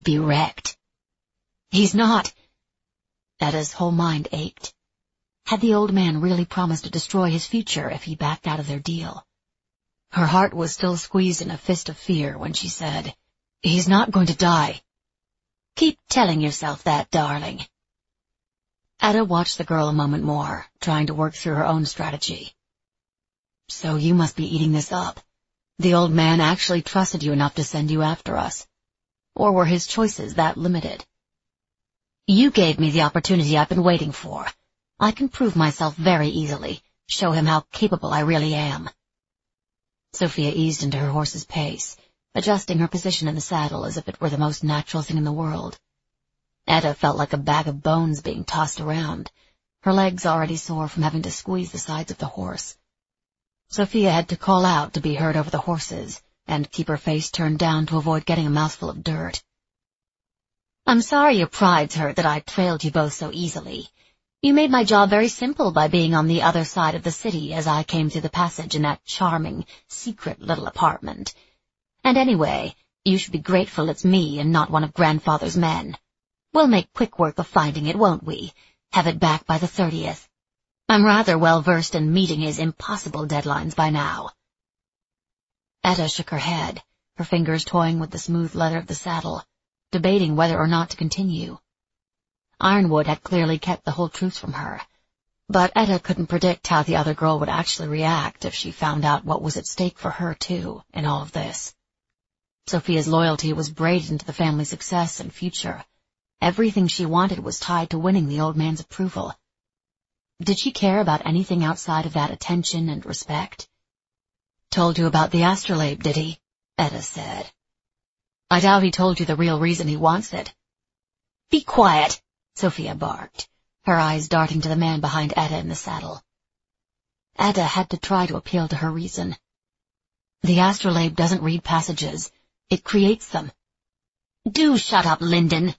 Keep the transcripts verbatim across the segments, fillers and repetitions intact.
be wrecked. He's not. Etta's whole mind ached. Had the old man really promised to destroy his future if he backed out of their deal? Her heart was still squeezed in a fist of fear when she said, "He's not going to die." "Keep telling yourself that, darling." Etta watched the girl a moment more, trying to work through her own strategy. "So you must be eating this up. The old man actually trusted you enough to send you after us. Or were his choices that limited?" "You gave me the opportunity I've been waiting for. I can prove myself very easily, show him how capable I really am." Sophia eased into her horse's pace, adjusting her position in the saddle as if it were the most natural thing in the world. Etta felt like a bag of bones being tossed around, her legs already sore from having to squeeze the sides of the horse. Sophia had to call out to be heard over the horses, and keep her face turned down to avoid getting a mouthful of dirt. "I'm sorry your pride's hurt that I trailed you both so easily. You made my job very simple by being on the other side of the city as I came through the passage in that charming, secret little apartment. And anyway, you should be grateful it's me and not one of Grandfather's men. We'll make quick work of finding it, won't we? Have it back by the thirtieth. I'm rather well versed in meeting his impossible deadlines by now." Etta shook her head, her fingers toying with the smooth leather of the saddle, debating whether or not to continue. Ironwood had clearly kept the whole truth from her, but Etta couldn't predict how the other girl would actually react if she found out what was at stake for her, too, in all of this. Sophia's loyalty was braided into the family's success and future. Everything she wanted was tied to winning the old man's approval. Did she care about anything outside of that attention and respect? "Told you about the astrolabe, did he?" Etta said. "I doubt he told you the real reason he wants it." "Be quiet," Sophia barked, her eyes darting to the man behind Etta in the saddle. Etta had to try to appeal to her reason. "The astrolabe doesn't read passages. It creates them." "Do shut up, Linden."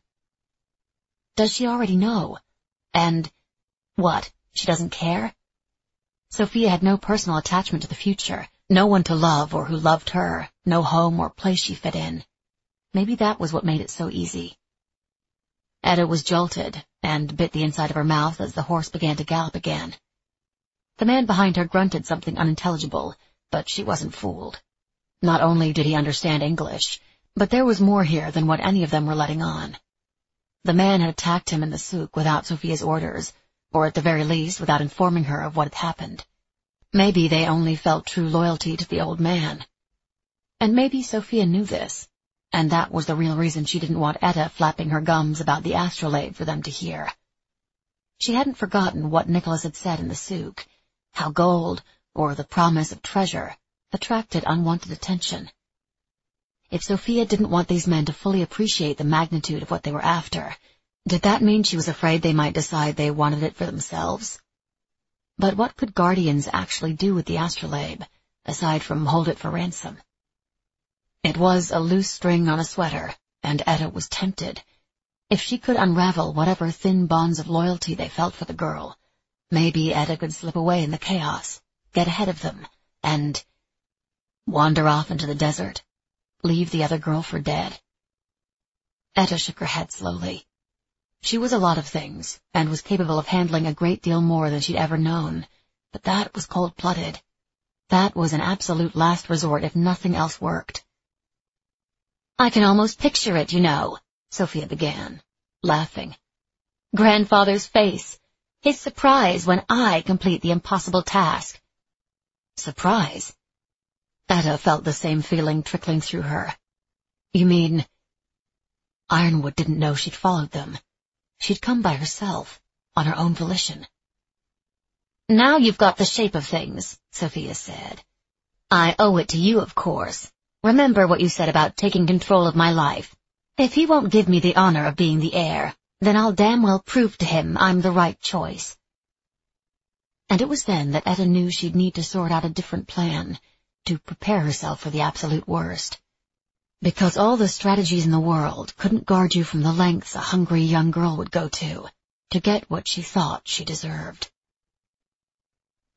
Does she already know? And, what, she doesn't care? Sophia had no personal attachment to the future, no one to love or who loved her, no home or place she fit in. Maybe that was what made it so easy. Etta was jolted, and bit the inside of her mouth as the horse began to gallop again. The man behind her grunted something unintelligible, but she wasn't fooled. Not only did he understand English, but there was more here than what any of them were letting on. The man had attacked him in the souk without Sophia's orders, or at the very least without informing her of what had happened. Maybe they only felt true loyalty to the old man. And maybe Sophia knew this, and that was the real reason she didn't want Etta flapping her gums about the astrolabe for them to hear. She hadn't forgotten what Nicholas had said in the souk, how gold, or the promise of treasure, attracted unwanted attention. If Sophia didn't want these men to fully appreciate the magnitude of what they were after, did that mean she was afraid they might decide they wanted it for themselves? But what could guardians actually do with the astrolabe, aside from hold it for ransom? It was a loose string on a sweater, and Etta was tempted. If she could unravel whatever thin bonds of loyalty they felt for the girl, maybe Etta could slip away in the chaos, get ahead of them, and wander off into the desert, leave the other girl for dead. Etta shook her head slowly. She was a lot of things, and was capable of handling a great deal more than she'd ever known, but that was cold-blooded. That was an absolute last resort if nothing else worked. "I can almost picture it, you know," Sophia began, laughing. "Grandfather's face, his surprise when I complete the impossible task." Surprise? Etta felt the same feeling trickling through her. "You mean—" Ironwood didn't know she'd followed them. She'd come by herself, on her own volition. "Now you've got the shape of things," Sophia said. "I owe it to you, of course. Remember what you said about taking control of my life. If he won't give me the honor of being the heir, then I'll damn well prove to him I'm the right choice." And it was then that Etta knew she'd need to sort out a different plan, to prepare herself for the absolute worst. Because all the strategies in the world couldn't guard you from the lengths a hungry young girl would go to, to get what she thought she deserved.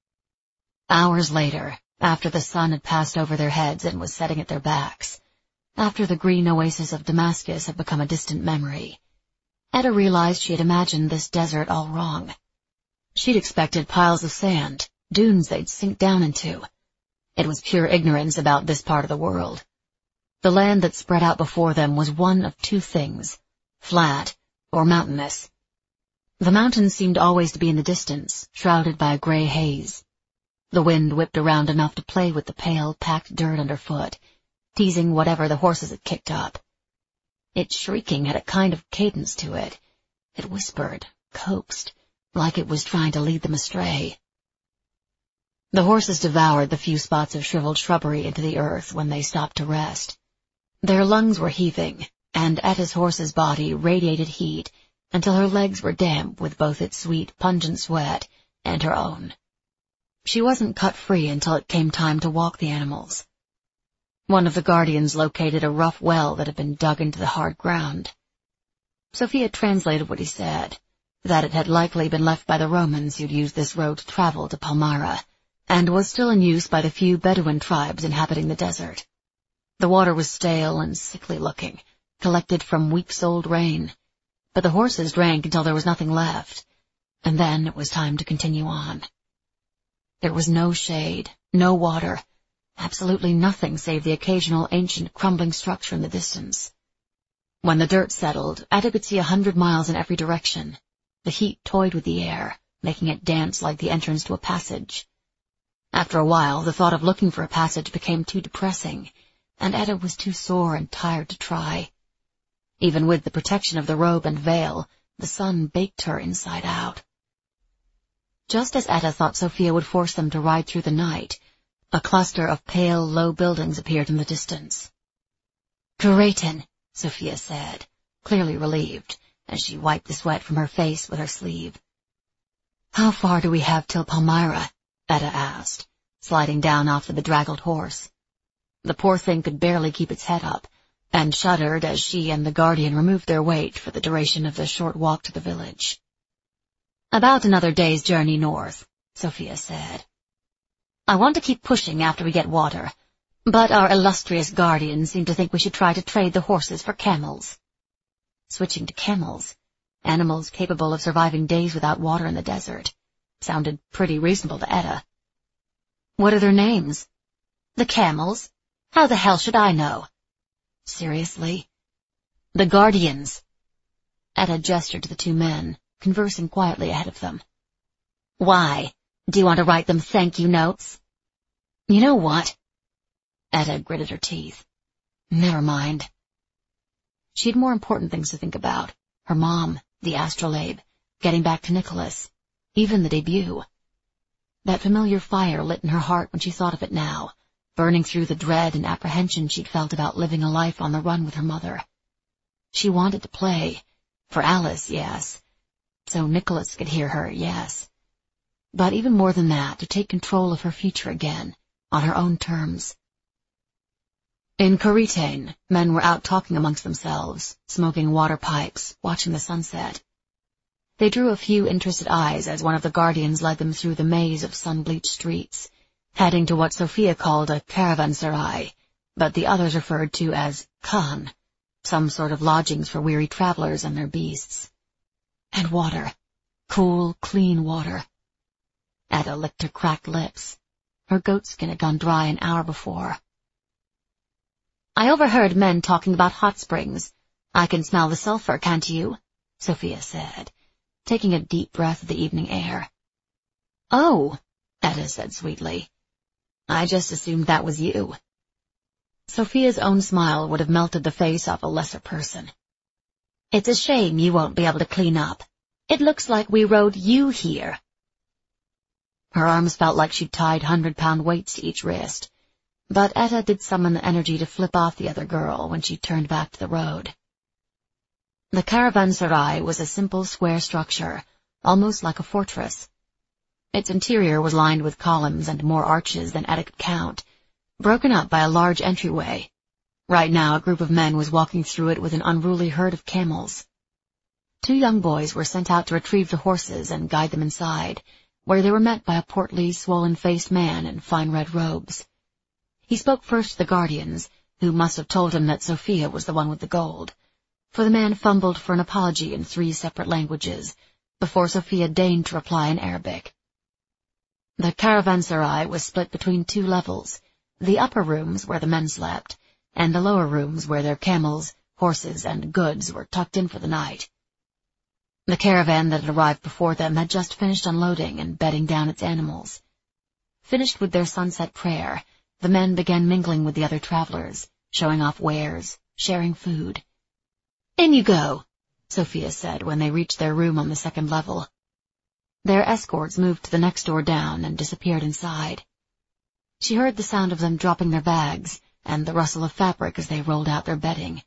Hours later, after the sun had passed over their heads and was setting at their backs, After the green oasis of Damascus had become a distant memory, Etta realized she had imagined this desert all wrong. She'd expected piles of sand, dunes they'd sink down into. It was pure ignorance about this part of the world. The land that spread out before them was one of two things, flat or mountainous. The mountains seemed always to be in the distance, shrouded by a gray haze. The wind whipped around enough to play with the pale, packed dirt underfoot, teasing whatever the horses had kicked up. Its shrieking had a kind of cadence to it. It whispered, coaxed, like it was trying to lead them astray. The horses devoured the few spots of shriveled shrubbery into the earth when they stopped to rest. Their lungs were heaving, and Etta's horse's body radiated heat until her legs were damp with both its sweet, pungent sweat and her own. She wasn't cut free until it came time to walk the animals. One of the guardians located a rough well that had been dug into the hard ground. Sophia translated what he said, that it had likely been left by the Romans who'd used this road to travel to Palmyra, and was still in use by the few Bedouin tribes inhabiting the desert. The water was stale and sickly-looking, collected from weeks-old rain, but the horses drank until there was nothing left, and then it was time to continue on. There was no shade, no water, absolutely nothing save the occasional ancient crumbling structure in the distance. When the dirt settled, Etta could see a hundred miles in every direction. The heat toyed with the air, making it dance like the entrance to a passage. After a while, the thought of looking for a passage became too depressing, and Etta was too sore and tired to try. Even with the protection of the robe and veil, the sun baked her inside out. Just as Etta thought Sophia would force them to ride through the night, a cluster of pale, low buildings appeared in the distance. "Kuretan," Sophia said, clearly relieved, as she wiped the sweat from her face with her sleeve. "How far do we have till Palmyra?" Etta asked, sliding down off the bedraggled horse. The poor thing could barely keep its head up, and shuddered as she and the guardian removed their weight for the duration of the short walk to the village. "About another day's journey north," Sophia said. "I want to keep pushing after we get water, but our illustrious guardians seem to think we should try to trade the horses for camels." Switching to camels, animals capable of surviving days without water in the desert, sounded pretty reasonable to Etta. "What are their names?" "The camels? How the hell should I know?" "Seriously?" "The guardians." Etta gestured to the two men, conversing quietly ahead of them. "Why? Do you want to write them thank-you notes?" "You know what?" Etta gritted her teeth. Never mind. She had more important things to think about. Her mom, the astrolabe, getting back to Nicholas, even the debut. That familiar fire lit in her heart when she thought of it now, burning through the dread and apprehension she'd felt about living a life on the run with her mother. She wanted to play. For Alice, yes. So Nicholas could hear her, yes. But even more than that, to take control of her future again, on her own terms. In Kuretan, men were out talking amongst themselves, smoking water pipes, watching the sunset. They drew a few interested eyes as one of the guardians led them through the maze of sun-bleached streets, heading to what Sophia called a caravanserai, but the others referred to as khan, some sort of lodgings for weary travelers and their beasts. And water. Cool, clean water. Etta licked her cracked lips. Her goatskin had gone dry an hour before. "I overheard men talking about hot springs. I can smell the sulfur, can't you?" Sophia said, taking a deep breath of the evening air. "Oh," Etta said sweetly. "I just assumed that was you." Sophia's own smile would have melted the face off a lesser person. "It's a shame you won't be able to clean up. It looks like we rode you here." Her arms felt like she'd tied hundred-pound weights to each wrist, but Etta did summon the energy to flip off the other girl when she turned back to the road. The caravanserai was a simple square structure, almost like a fortress. Its interior was lined with columns and more arches than Etta could count, broken up by a large entryway. Right now a group of men was walking through it with an unruly herd of camels. Two young boys were sent out to retrieve the horses and guide them inside, where they were met by a portly, swollen-faced man in fine red robes. He spoke first to the guardians, who must have told him that Sophia was the one with the gold, for the man fumbled for an apology in three separate languages before Sophia deigned to reply in Arabic. The caravanserai was split between two levels, the upper rooms where the men slept, and the lower rooms where their camels, horses, and goods were tucked in for the night. The caravan that had arrived before them had just finished unloading and bedding down its animals. Finished with their sunset prayer, the men began mingling with the other travelers, showing off wares, sharing food. "In you go," Sophia said when they reached their room on the second level. Their escorts moved to the next door down and disappeared inside. She heard the sound of them dropping their bags and the rustle of fabric as they rolled out their bedding.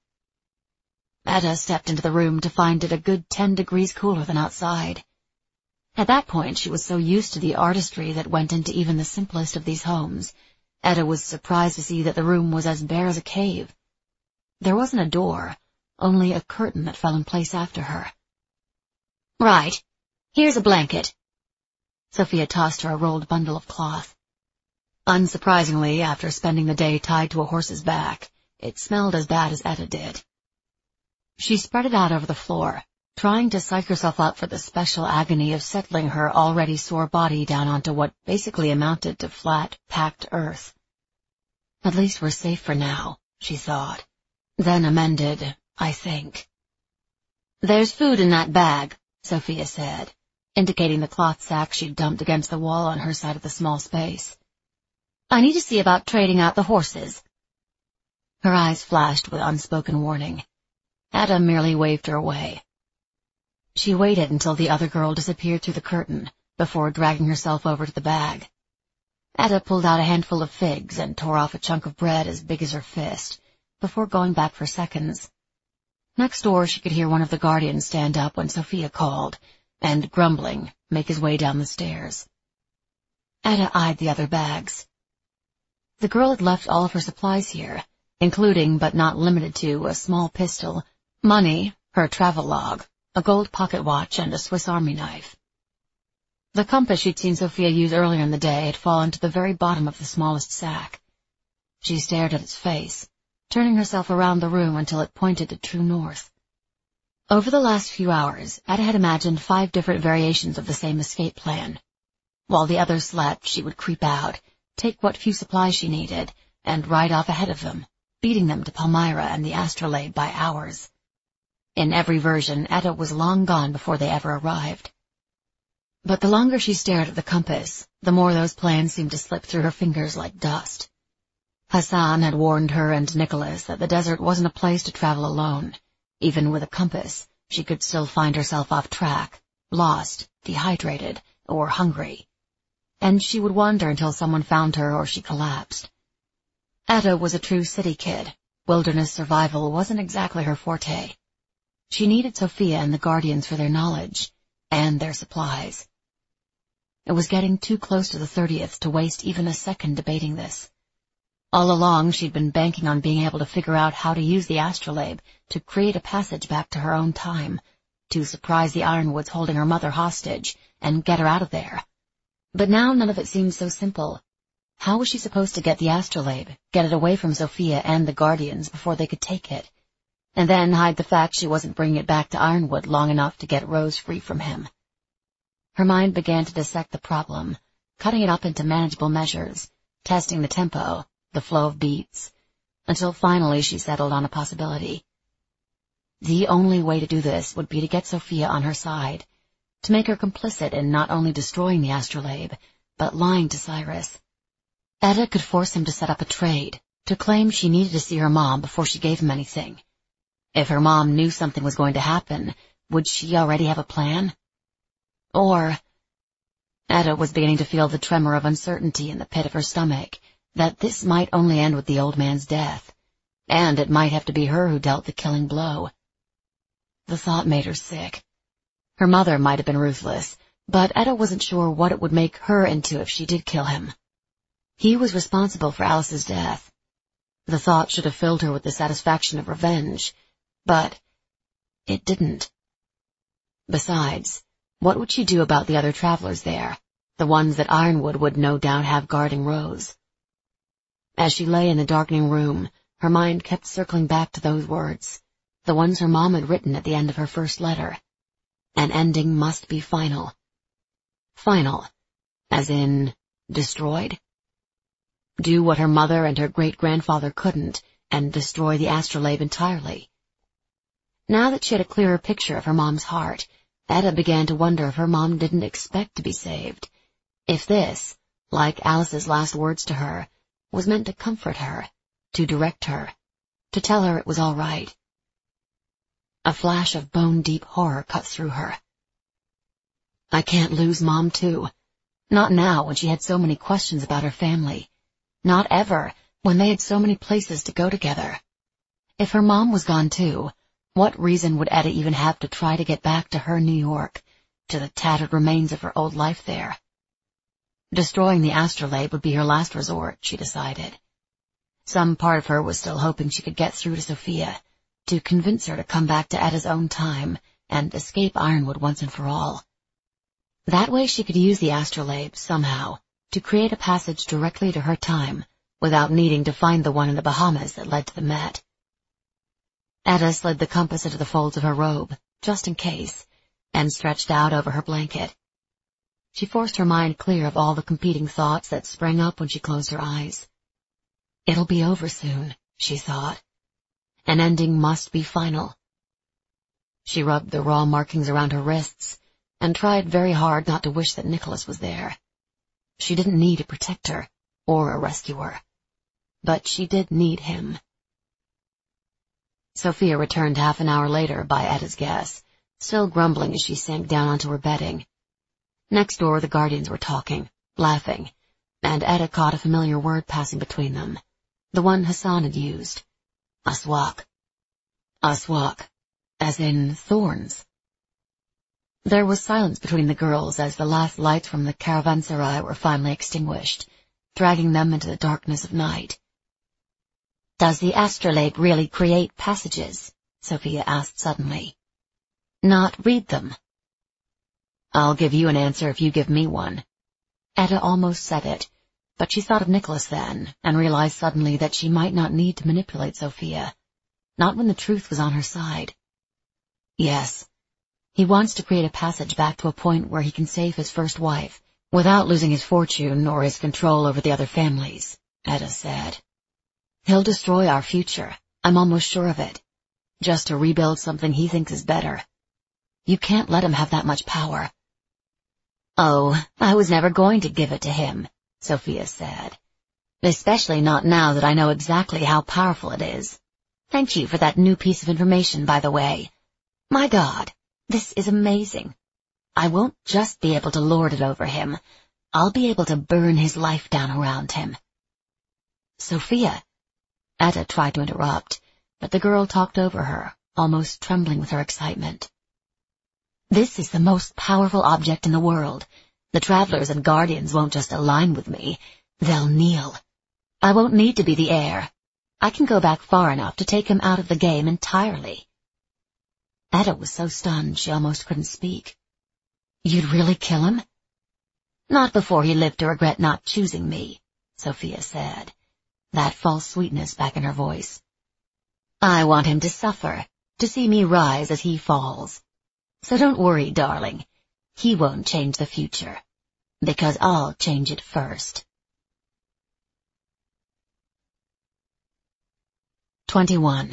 Etta stepped into the room to find it a good ten degrees cooler than outside. At that point she was so used to the artistry that went into even the simplest of these homes, Etta was surprised to see that the room was as bare as a cave. There wasn't a door, only a curtain that fell in place after her. "Right, here's a blanket." Sophia tossed her a rolled bundle of cloth. Unsurprisingly, after spending the day tied to a horse's back, it smelled as bad as Etta did. She spread it out over the floor, trying to psych herself up for the special agony of settling her already sore body down onto what basically amounted to flat, packed earth. At least we're safe for now, she thought, then amended, I think. "There's food in that bag," Sophia said, indicating the cloth sack she'd dumped against the wall on her side of the small space. "I need to see about trading out the horses." Her eyes flashed with unspoken warning. Etta merely waved her away. She waited until the other girl disappeared through the curtain before dragging herself over to the bag. Etta pulled out a handful of figs and tore off a chunk of bread as big as her fist, before going back for seconds. Next door she could hear one of the guardians stand up when Sophia called, and, grumbling, make his way down the stairs. Etta eyed the other bags. The girl had left all of her supplies here, including but not limited to a small pistol, money, her travel log, a gold pocket watch, and a Swiss Army knife. The compass she'd seen Sophia use earlier in the day had fallen to the very bottom of the smallest sack. She stared at its face, turning herself around the room until it pointed to true north. Over the last few hours, Etta had imagined five different variations of the same escape plan. While the others slept, she would creep out, take what few supplies she needed, and ride off ahead of them, beating them to Palmyra and the astrolabe by hours. In every version, Etta was long gone before they ever arrived. But the longer she stared at the compass, the more those plans seemed to slip through her fingers like dust. Hassan had warned her and Nicholas that the desert wasn't a place to travel alone. Even with a compass, she could still find herself off track, lost, dehydrated, or hungry. And she would wander until someone found her or she collapsed. Etta was a true city kid. Wilderness survival wasn't exactly her forte. She needed Sophia and the Guardians for their knowledge, and their supplies. It was getting too close to the thirtieth to waste even a second debating this. All along she'd been banking on being able to figure out how to use the astrolabe to create a passage back to her own time, to surprise the Ironwoods holding her mother hostage, and get her out of there. But now none of it seemed so simple. How was she supposed to get the astrolabe, get it away from Sophia and the Guardians before they could take it, and then hide the fact she wasn't bringing it back to Ironwood long enough to get Rose free from him? Her mind began to dissect the problem, cutting it up into manageable measures, testing the tempo, the flow of beats, until finally she settled on a possibility. The only way to do this would be to get Sophia on her side, to make her complicit in not only destroying the astrolabe, but lying to Cyrus. Etta could force him to set up a trade, to claim she needed to see her mom before she gave him anything. If her mom knew something was going to happen, would she already have a plan? Or... Etta was beginning to feel the tremor of uncertainty in the pit of her stomach, that this might only end with the old man's death, and it might have to be her who dealt the killing blow. The thought made her sick. Her mother might have been ruthless, but Etta wasn't sure what it would make her into if she did kill him. He was responsible for Alice's death. The thought should have filled her with the satisfaction of revenge, but it didn't. Besides, what would she do about the other travelers there, the ones that Ironwood would no doubt have guarding Rose? As she lay in the darkening room, Her mind kept circling back to those words, the ones her mom had written at the end of her first letter. An ending must be final. Final, as in destroyed? Do what her mother and her great-grandfather couldn't, and destroy the astrolabe entirely. Now that she had a clearer picture of her mom's heart, Etta began to wonder if her mom didn't expect to be saved. If this, like Alice's last words to her, was meant to comfort her, to direct her, to tell her it was all right. A flash of bone-deep horror cut through her. I can't lose Mom, too. Not now, when she had so many questions about her family. Not ever, when they had so many places to go together. If her mom was gone, too, what reason would Etta even have to try to get back to her New York, to the tattered remains of her old life there? Destroying the astrolabe would be her last resort, she decided. Some part of her was still hoping she could get through to Sophia, to convince her to come back to Etta's own time and escape Ironwood once and for all. That way she could use the astrolabe, somehow, to create a passage directly to her time, without needing to find the one in the Bahamas that led to the Met. Etta slid the compass into the folds of her robe, just in case, and stretched out over her blanket. She forced her mind clear of all the competing thoughts that sprang up when she closed her eyes. It'll be over soon, she thought. An ending must be final. She rubbed the raw markings around her wrists, and tried very hard not to wish that Nicholas was there. She didn't need a protector, or a rescuer. But she did need him. Sophia returned half an hour later by Etta's guess, still grumbling as she sank down onto her bedding. Next door the guardians were talking, laughing, and Etta caught a familiar word passing between them, the one Hassan had used. Aswak. Aswak, as in thorns. There was silence between the girls as the last lights from the caravanserai were finally extinguished, dragging them into the darkness of night. Does the astrolabe really create passages? Sophia asked suddenly. Not read them. I'll give you an answer if you give me one. Etta almost said it, but she thought of Nicholas then, and realized suddenly that she might not need to manipulate Sophia, not when the truth was on her side. Yes, he wants to create a passage back to a point where he can save his first wife, without losing his fortune or his control over the other families, Etta said. He'll destroy our future, I'm almost sure of it, just to rebuild something he thinks is better. You can't let him have that much power. Oh, I was never going to give it to him, Sophia said. Especially not now that I know exactly how powerful it is. Thank you for that new piece of information, by the way. My God, this is amazing. I won't just be able to lord it over him. I'll be able to burn his life down around him. Sophia. Etta tried to interrupt, but the girl talked over her, almost trembling with her excitement. This is the most powerful object in the world. The travelers and guardians won't just align with me. They'll kneel. I won't need to be the heir. I can go back far enough to take him out of the game entirely. Etta was so stunned she almost couldn't speak. You'd really kill him? Not before he lived to regret not choosing me, Sophia said, that false sweetness back in her voice. I want him to suffer, to see me rise as he falls. So don't worry, darling. He won't change the future, because I'll change it first. twenty-one.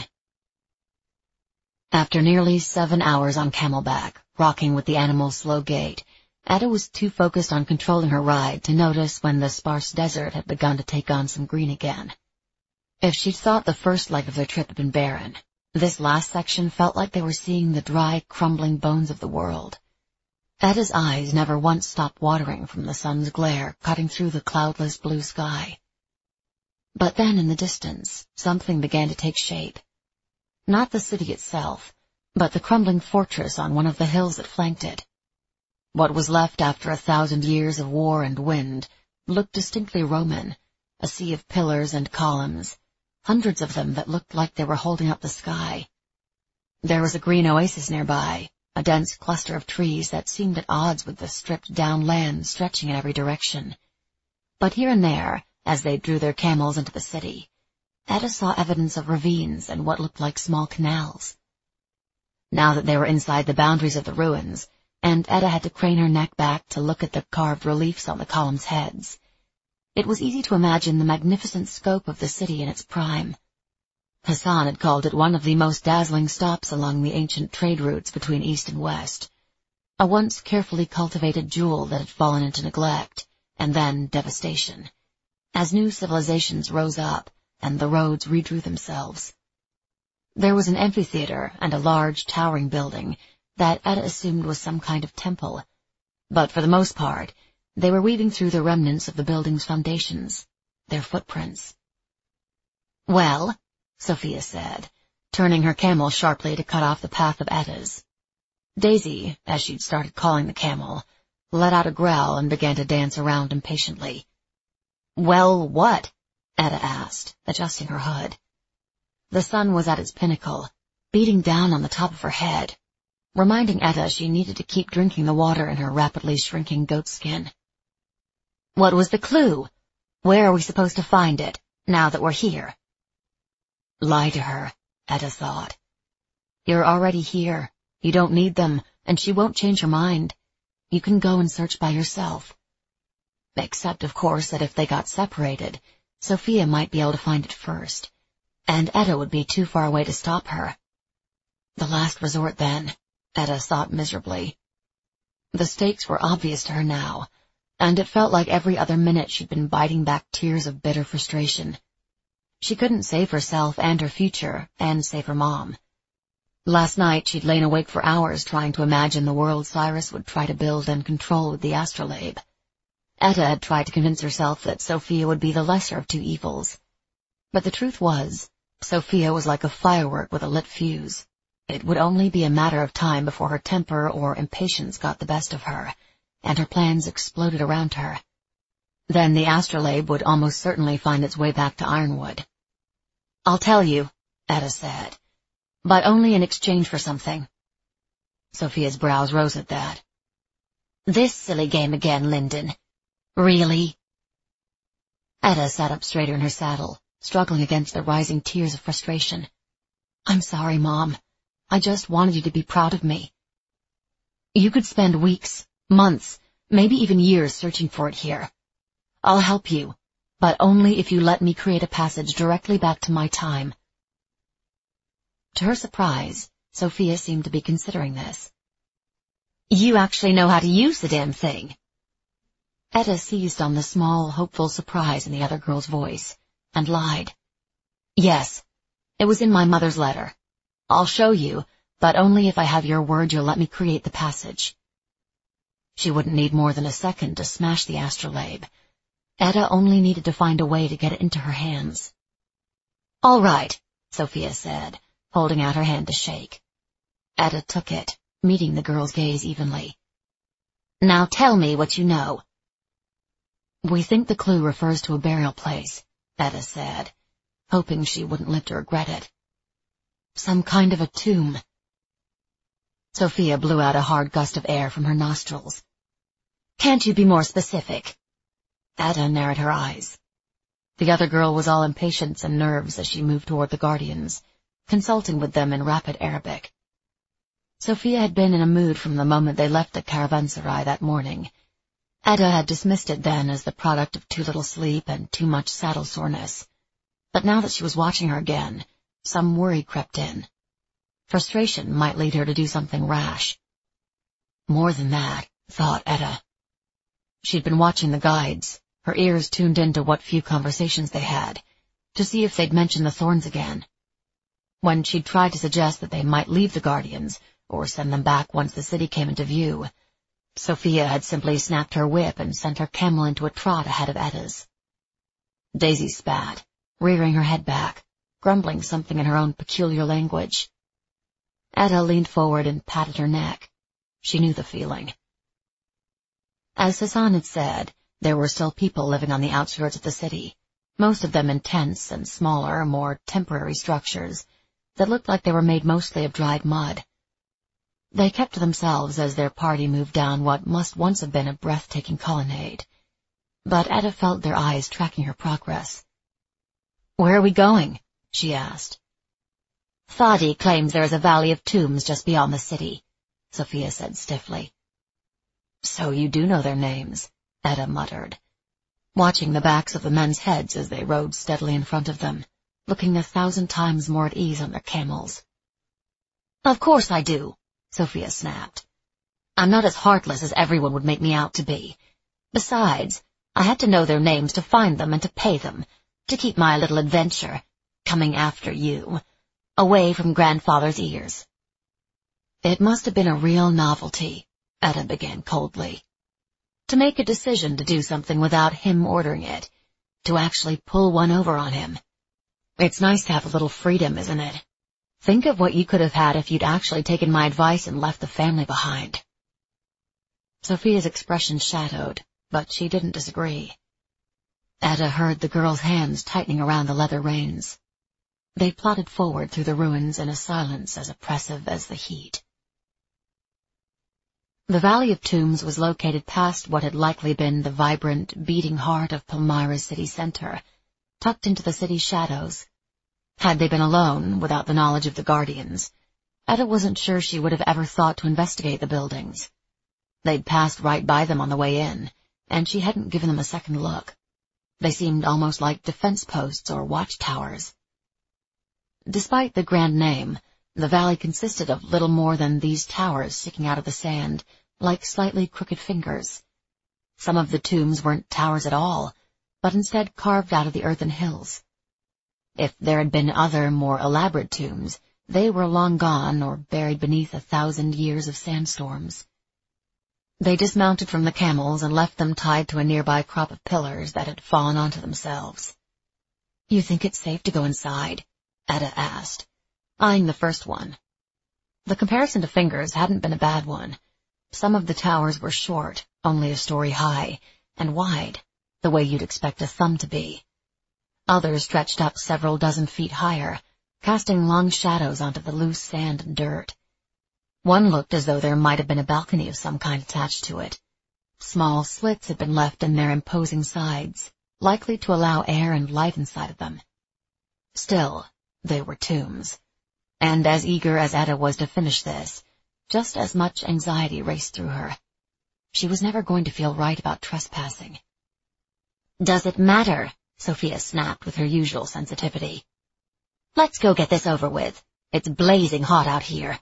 After nearly seven hours on camelback, rocking with the animal's slow gait, Etta was too focused on controlling her ride to notice when the sparse desert had begun to take on some green again. If she'd thought the first leg of their trip had been barren, this last section felt like they were seeing the dry, crumbling bones of the world. Etta's eyes never once stopped watering from the sun's glare cutting through the cloudless blue sky. But then in the distance, something began to take shape. Not the city itself, but the crumbling fortress on one of the hills that flanked it. What was left after a thousand years of war and wind looked distinctly Roman, a sea of pillars and columns, hundreds of them that looked like they were holding up the sky. There was a green oasis nearby, a dense cluster of trees that seemed at odds with the stripped-down land stretching in every direction. But here and there, as they drew their camels into the city, Etta saw evidence of ravines and what looked like small canals. Now that they were inside the boundaries of the ruins, and Etta had to crane her neck back to look at the carved reliefs on the columns' heads, it was easy to imagine the magnificent scope of the city in its prime. Hassan had called it one of the most dazzling stops along the ancient trade routes between East and West, a once carefully cultivated jewel that had fallen into neglect, and then devastation, as new civilizations rose up and the roads redrew themselves. There was an amphitheater and a large, towering building that Etta assumed was some kind of temple, but for the most part, they were weaving through the remnants of the building's foundations, their footprints. "Well," Sophia said, turning her camel sharply to cut off the path of Etta's. Daisy, as she'd started calling the camel, let out a growl and began to dance around impatiently. "Well, what?" Etta asked, adjusting her hood. The sun was at its pinnacle, beating down on the top of her head, reminding Etta she needed to keep drinking the water in her rapidly shrinking goatskin. "What was the clue? Where are we supposed to find it, now that we're here?" Lie to her, Etta thought. You're already here. You don't need them, and she won't change her mind. You can go and search by yourself. Except, of course, that if they got separated, Sophia might be able to find it first, and Etta would be too far away to stop her. The last resort, then, Etta thought miserably. The stakes were obvious to her now, and it felt like every other minute she'd been biting back tears of bitter frustration. She couldn't save herself and her future, and save her mom. Last night she'd lain awake for hours trying to imagine the world Cyrus would try to build and control with the astrolabe. Etta had tried to convince herself that Sophia would be the lesser of two evils. But the truth was, Sophia was like a firework with a lit fuse. It would only be a matter of time before her temper or impatience got the best of her, and her plans exploded around her. Then the astrolabe would almost certainly find its way back to Ironwood. "I'll tell you," Etta said, "but only in exchange for something." Sophia's brows rose at that. "This silly game again, Lyndon. Really?" Etta sat up straighter in her saddle, struggling against the rising tears of frustration. "I'm sorry, Mom. I just wanted you to be proud of me. You could spend weeks, months, maybe even years searching for it here. I'll help you, but only if you let me create a passage directly back to my time." To her surprise, Sophia seemed to be considering this. "You actually know how to use the damn thing." Etta seized on the small, hopeful surprise in the other girl's voice, and lied. "Yes, it was in my mother's letter. I'll show you, but only if I have your word you'll let me create the passage." She wouldn't need more than a second to smash the astrolabe. Etta only needed to find a way to get it into her hands. "All right," Sophia said, holding out her hand to shake. Etta took it, meeting the girl's gaze evenly. "Now tell me what you know." "We think the clue refers to a burial place," Etta said, hoping she wouldn't live to regret it. "Some kind of a tomb." Sophia blew out a hard gust of air from her nostrils. "Can't you be more specific?" Etta narrowed her eyes. The other girl was all impatience and nerves as she moved toward the Guardians, consulting with them in rapid Arabic. Sophia had been in a mood from the moment they left the caravanserai that morning. Etta had dismissed it then as the product of too little sleep and too much saddle soreness. But now that she was watching her again, some worry crept in. Frustration might lead her to do something rash. More than that, thought Etta. She'd been watching the guides, her ears tuned into what few conversations they had, to see if they'd mention the thorns again. When she'd tried to suggest that they might leave the Guardians, or send them back once the city came into view, Sophia had simply snapped her whip and sent her camel into a trot ahead of Etta's. Daisy spat, rearing her head back, grumbling something in her own peculiar language. Etta leaned forward and patted her neck. She knew the feeling. As Hassan had said, there were still people living on the outskirts of the city, most of them in tents and smaller, more temporary structures that looked like they were made mostly of dried mud. They kept to themselves as their party moved down what must once have been a breathtaking colonnade, but Etta felt their eyes tracking her progress. "Where are we going?" she asked. "Thadi claims there is a valley of tombs just beyond the city," Sophia said stiffly. "So you do know their names," Etta muttered, watching the backs of the men's heads as they rode steadily in front of them, looking a thousand times more at ease on their camels. "Of course I do," Sophia snapped. "I'm not as heartless as everyone would make me out to be. Besides, I had to know their names to find them and to pay them, to keep my little adventure, coming after you, away from Grandfather's ears." "It must have been a real novelty," Etta began coldly. "To make a decision to do something without him ordering it, to actually pull one over on him. It's nice to have a little freedom, isn't it? Think of what you could have had if you'd actually taken my advice and left the family behind." Sophia's expression shadowed, but she didn't disagree. Etta heard the girl's hands tightening around the leather reins. They plodded forward through the ruins in a silence as oppressive as the heat. The Valley of Tombs was located past what had likely been the vibrant, beating heart of Palmyra's city center, tucked into the city's shadows. Had they been alone, without the knowledge of the Guardians, Etta wasn't sure she would have ever thought to investigate the buildings. They'd passed right by them on the way in, and she hadn't given them a second look. They seemed almost like defense posts or watchtowers. Despite the grand name, the valley consisted of little more than these towers sticking out of the sand, like slightly crooked fingers. Some of the tombs weren't towers at all, but instead carved out of the earthen hills. If there had been other, more elaborate tombs, they were long gone or buried beneath a thousand years of sandstorms. They dismounted from the camels and left them tied to a nearby crop of pillars that had fallen onto themselves. "You think it's safe to go inside?" Etta asked, eyeing the first one. The comparison to fingers hadn't been a bad one. Some of the towers were short, only a story high, and wide, the way you'd expect a thumb to be. Others stretched up several dozen feet higher, casting long shadows onto the loose sand and dirt. One looked as though there might have been a balcony of some kind attached to it. Small slits had been left in their imposing sides, likely to allow air and light inside of them. Still, they were tombs, and as eager as Etta was to finish this, just as much anxiety raced through her. She was never going to feel right about trespassing. "Does it matter?" Sophia snapped with her usual sensitivity. "Let's go get this over with. It's blazing hot out here."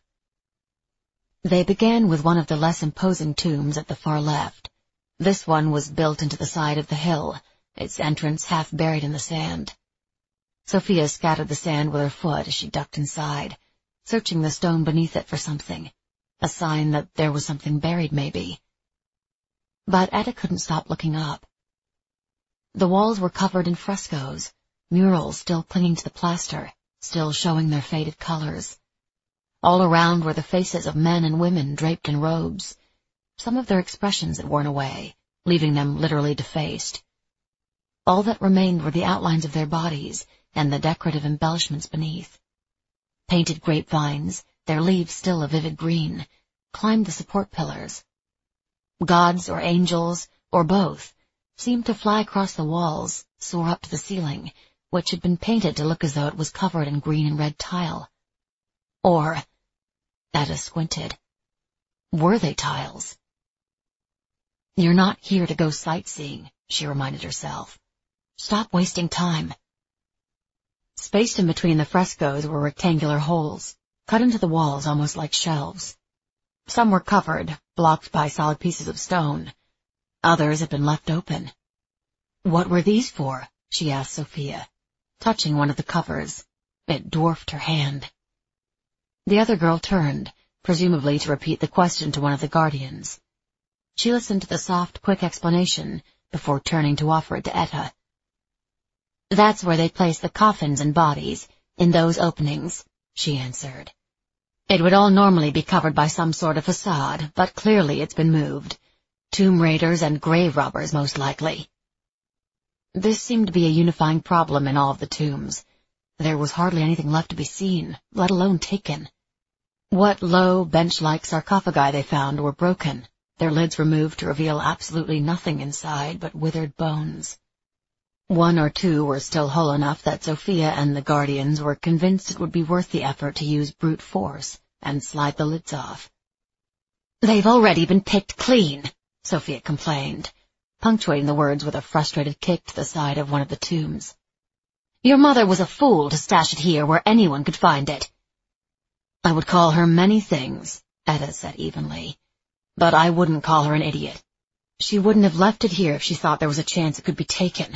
They began with one of the less imposing tombs at the far left. This one was built into the side of the hill, its entrance half buried in the sand. Sophia scattered the sand with her foot as she ducked inside, searching the stone beneath it for something, a sign that there was something buried maybe. But Etta couldn't stop looking up. The walls were covered in frescoes, murals still clinging to the plaster, still showing their faded colors. All around were the faces of men and women draped in robes. Some of their expressions had worn away, leaving them literally defaced. All that remained were the outlines of their bodies and the decorative embellishments beneath. Painted grapevines, their leaves still a vivid green, climbed the support pillars. Gods or angels, or both, seemed to fly across the walls, soar up to the ceiling, which had been painted to look as though it was covered in green and red tile. Or, Etta squinted, were they tiles? "You're not here to go sightseeing," she reminded herself. "Stop wasting time." Spaced in between the frescoes were rectangular holes, cut into the walls almost like shelves. Some were covered, blocked by solid pieces of stone. Others had been left open. "What were these for?" she asked Sophia, touching one of the covers. It dwarfed her hand. The other girl turned, presumably to repeat the question to one of the Guardians. She listened to the soft, quick explanation before turning to offer it to Etta. "That's where they place the coffins and bodies, in those openings," she answered. "It would all normally be covered by some sort of facade, but clearly it's been moved. Tomb raiders and grave robbers, most likely." This seemed to be a unifying problem in all of the tombs. There was hardly anything left to be seen, let alone taken. What low, bench-like sarcophagi they found were broken, their lids removed to reveal absolutely nothing inside but withered bones. One or two were still whole enough that Sophia and the Guardians were convinced it would be worth the effort to use brute force and slide the lids off. "They've already been picked clean," Sophia complained, punctuating the words with a frustrated kick to the side of one of the tombs. "Your mother was a fool to stash it here where anyone could find it." "I would call her many things," Etta said evenly, "but I wouldn't call her an idiot. She wouldn't have left it here if she thought there was a chance it could be taken."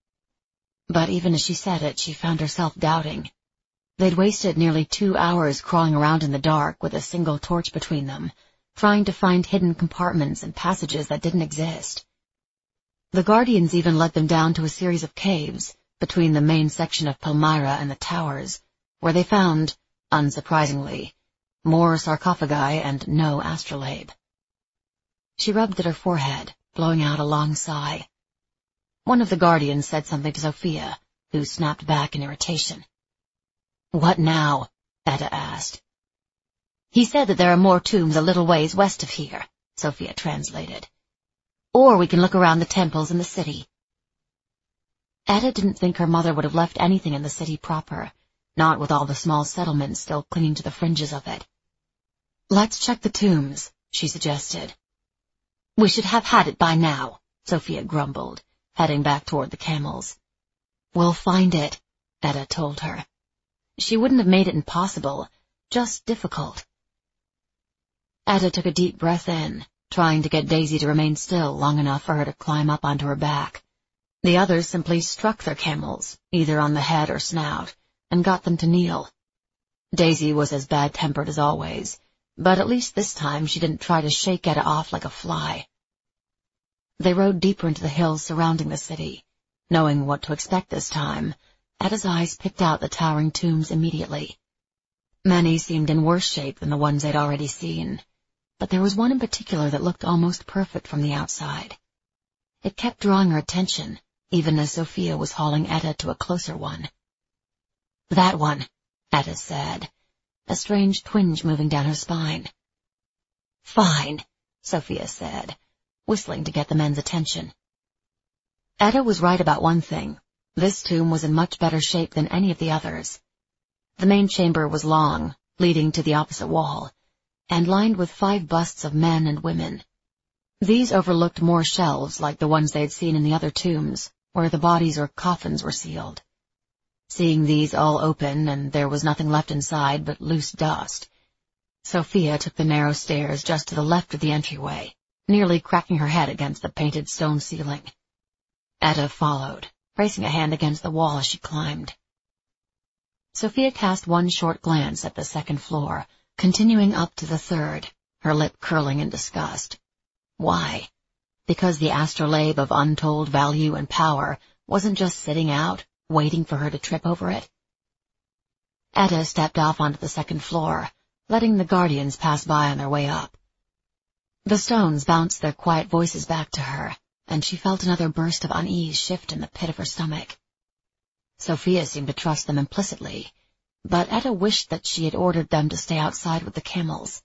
But even as she said it, she found herself doubting. They'd wasted nearly two hours crawling around in the dark with a single torch between them, trying to find hidden compartments and passages that didn't exist. The Guardians even led them down to a series of caves between the main section of Palmyra and the towers, where they found, unsurprisingly, more sarcophagi and no astrolabe. She rubbed at her forehead, blowing out a long sigh. One of the Guardians said something to Sophia, who snapped back in irritation. "What now?" Etta asked. "He said that there are more tombs a little ways west of here," Sophia translated. "Or we can look around the temples in the city." Etta didn't think her mother would have left anything in the city proper, not with all the small settlements still clinging to the fringes of it. "Let's check the tombs," she suggested. "We should have had it by now," Sophia grumbled, heading back toward the camels. "We'll find it," Etta told her. She wouldn't have made it impossible, just difficult. Etta took a deep breath in, trying to get Daisy to remain still long enough for her to climb up onto her back. The others simply struck their camels, either on the head or snout, and got them to kneel. Daisy was as bad-tempered as always, but at least this time she didn't try to shake Etta off like a fly. They rode deeper into the hills surrounding the city. Knowing what to expect this time, Etta's eyes picked out the towering tombs immediately. Many seemed in worse shape than the ones they'd already seen, but there was one in particular that looked almost perfect from the outside. It kept drawing her attention, even as Sophia was hauling Etta to a closer one. "That one," Etta said, a strange twinge moving down her spine. "Fine," Sophia said, whistling to get the men's attention. Etta was right about one thing. This tomb was in much better shape than any of the others. The main chamber was long, leading to the opposite wall, and lined with five busts of men and women. These overlooked more shelves like the ones they had seen in the other tombs, where the bodies or coffins were sealed. Seeing these all open and there was nothing left inside but loose dust, Sophia took the narrow stairs just to the left of the entryway, nearly cracking her head against the painted stone ceiling. Etta followed, bracing a hand against the wall as she climbed. Sophia cast one short glance at the second floor, continuing up to the third, her lip curling in disgust. Why? Because the astrolabe of untold value and power wasn't just sitting out, waiting for her to trip over it? Etta stepped off onto the second floor, letting the Guardians pass by on their way up. The stones bounced their quiet voices back to her, and she felt another burst of unease shift in the pit of her stomach. Sophia seemed to trust them implicitly, but Etta wished that she had ordered them to stay outside with the camels.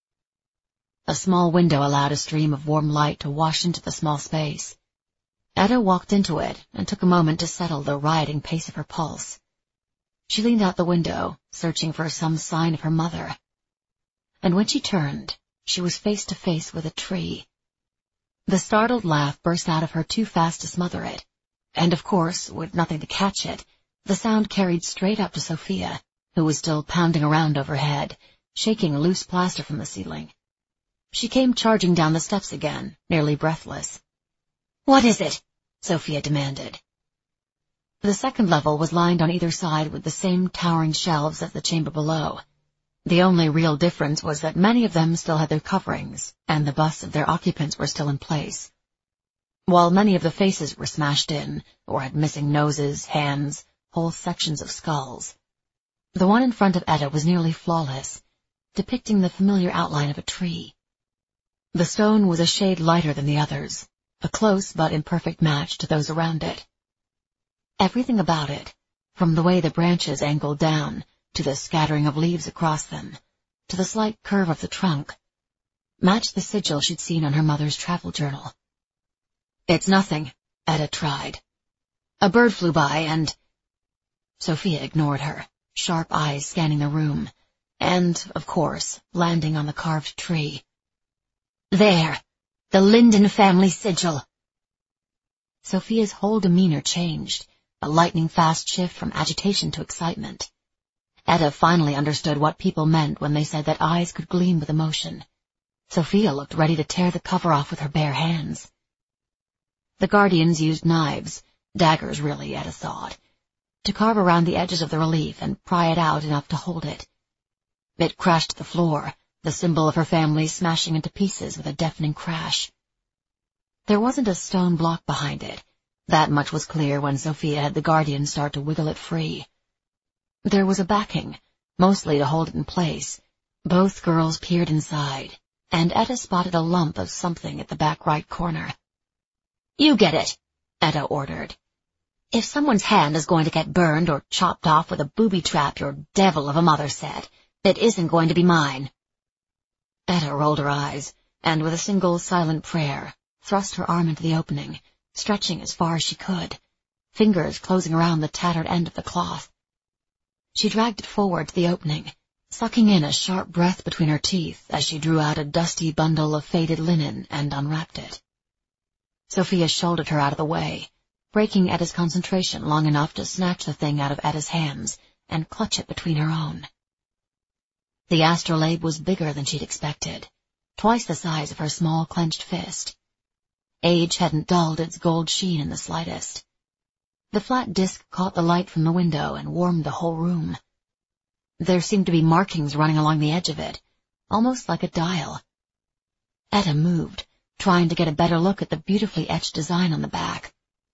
A small window allowed a stream of warm light to wash into the small space. Etta walked into it and took a moment to settle the rioting pace of her pulse. She leaned out the window, searching for some sign of her mother. And when she turned, she was face to face with a tree. The startled laugh burst out of her too fast to smother it, and of course, with nothing to catch it, the sound carried straight up to Sophia, who was still pounding around overhead, shaking loose plaster from the ceiling. She came charging down the steps again, nearly breathless. "What is it?" Sophia demanded. The second level was lined on either side with the same towering shelves as the chamber below. The only real difference was that many of them still had their coverings, and the busts of their occupants were still in place, while many of the faces were smashed in, or had missing noses, hands, whole sections of skulls. The one in front of Etta was nearly flawless, depicting the familiar outline of a tree. The stone was a shade lighter than the others, a close but imperfect match to those around it. Everything about it, from the way the branches angled down, to the scattering of leaves across them, to the slight curve of the trunk, matched the sigil she'd seen on her mother's travel journal. "It's nothing," Etta tried. A bird flew by and... Sophia ignored her, sharp eyes scanning the room, and, of course, landing on the carved tree. There! The Linden family sigil! Sophia's whole demeanor changed, a lightning-fast shift from agitation to excitement. Etta finally understood what people meant when they said that eyes could gleam with emotion. Sophia looked ready to tear the cover off with her bare hands. The Guardians used knives, daggers really, Etta thought, to carve around the edges of the relief and pry it out enough to hold it. It crashed to the floor, the symbol of her family smashing into pieces with a deafening crash. There wasn't a stone block behind it. That much was clear when Sophia had the Guardian start to wiggle it free. There was a backing, mostly to hold it in place. Both girls peered inside, and Etta spotted a lump of something at the back right corner. "You get it," Etta ordered. "If someone's hand is going to get burned or chopped off with a booby trap your devil of a mother said, it isn't going to be mine." Etta rolled her eyes, and with a single silent prayer, thrust her arm into the opening, stretching as far as she could, fingers closing around the tattered end of the cloth. She dragged it forward to the opening, sucking in a sharp breath between her teeth as she drew out a dusty bundle of faded linen and unwrapped it. Sophia shouldered her out of the way, breaking Etta's concentration long enough to snatch the thing out of Etta's hands and clutch it between her own. The astrolabe was bigger than she'd expected, twice the size of her small clenched fist. Age hadn't dulled its gold sheen in the slightest. The flat disk caught the light from the window and warmed the whole room. There seemed to be markings running along the edge of it, almost like a dial. Etta moved, trying to get a better look at the beautifully etched design on the back.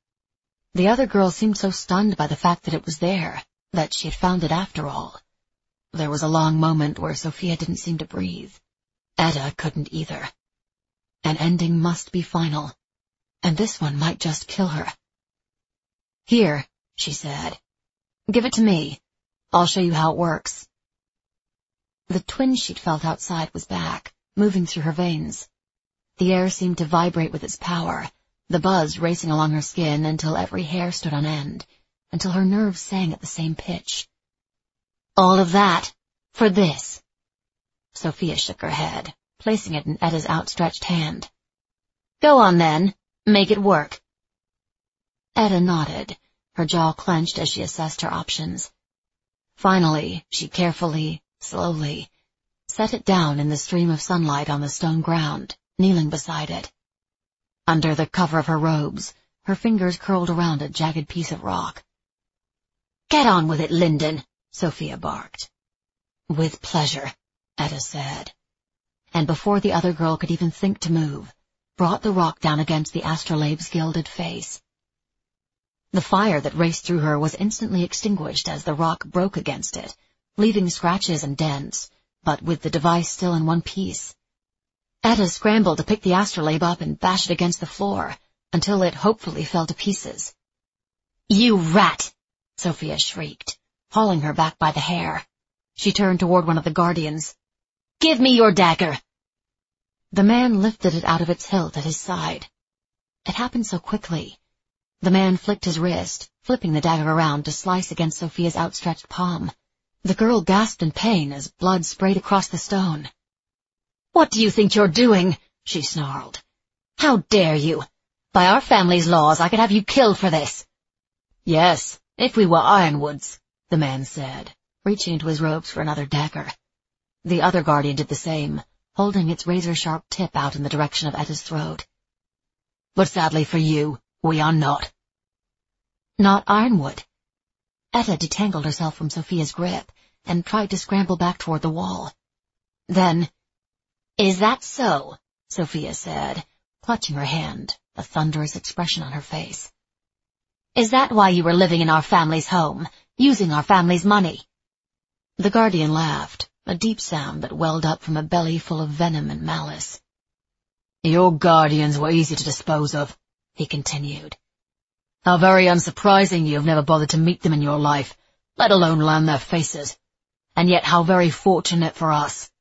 The other girl seemed so stunned by the fact that it was there, that she had found it after all. There was a long moment where Sophia didn't seem to breathe. Etta couldn't either. An ending must be final, and this one might just kill her. "Here," she said. "Give it to me. I'll show you how it works." The twinge she'd felt outside was back, moving through her veins. The air seemed to vibrate with its power, the buzz racing along her skin until every hair stood on end, until her nerves sang at the same pitch. "All of that for this?" Sophia shook her head, placing it in Etta's outstretched hand. "Go on, then. Make it work." Etta nodded, her jaw clenched as she assessed her options. Finally, she carefully, slowly, set it down in the stream of sunlight on the stone ground, kneeling beside it. Under the cover of her robes, her fingers curled around a jagged piece of rock. "Get on with it, Linden," Sophia barked. "With pleasure," Etta said, and before the other girl could even think to move, brought the rock down against the astrolabe's gilded face. The fire that raced through her was instantly extinguished as the rock broke against it, leaving scratches and dents, but with the device still in one piece. Etta scrambled to pick the astrolabe up and bash it against the floor, until it hopefully fell to pieces. "You rat!" Sophia shrieked, hauling her back by the hair. She turned toward one of the Guardians. "Give me your dagger!" The man lifted it out of its hilt at his side. It happened so quickly. The man flicked his wrist, flipping the dagger around to slice against Sophia's outstretched palm. The girl gasped in pain as blood sprayed across the stone. "What do you think you're doing?" she snarled. "How dare you? By our family's laws, I could have you killed for this." "Yes, if we were Ironwoods," the man said, reaching into his robes for another dagger. The other Guardian did the same, holding its razor-sharp tip out in the direction of Etta's throat. "But sadly for you, we are not." "Not Ironwood?" Etta detangled herself from Sophia's grip and tried to scramble back toward the wall. Then, "Is that so?" Sophia said, clutching her hand, a thunderous expression on her face. "Is that why you were living in our family's home, using our family's money?" The Guardian laughed, a deep sound that welled up from a belly full of venom and malice. "Your Guardians were easy to dispose of," he continued. "How very unsurprising you have never bothered to meet them in your life, let alone learn their faces. And yet how very fortunate for us."